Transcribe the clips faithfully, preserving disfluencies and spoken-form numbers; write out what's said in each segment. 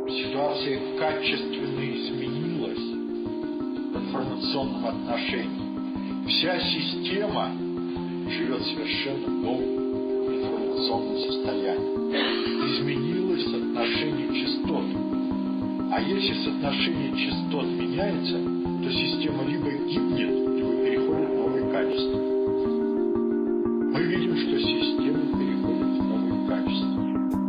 Ситуация качественно изменилась в информационном отношении. Вся система живет совершенно новым информационным состоянием. Изменилось соотношение частот. А если соотношение частот меняется, то система либо гибнет, либо переходит в новые качества. Мы видим, что система переходит в новые качества.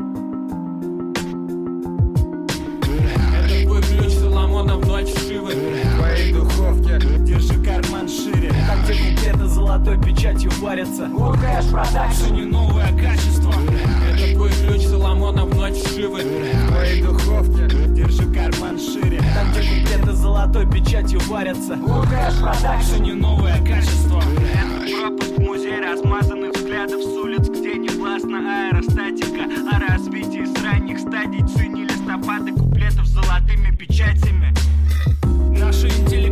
Это твой ключ Соломона в ночь вшивы. В твоей духовке держи карман шире. Там, где куплеты золотой печатью варятся. ОКэш продакшн, не новое качество. Это твой ключ Соломона в ночь вшивы. В твоей духовке держи карман шире. Там, где куплеты золотой печатью варятся. ОКэш продакшн, не новое качество. Это пропуск в музей размазанных взглядов с улиц, где не властна аэростатика. О развитии с ранних стадий цени листопада куплетов с золотыми печатями. Наши интеллигенты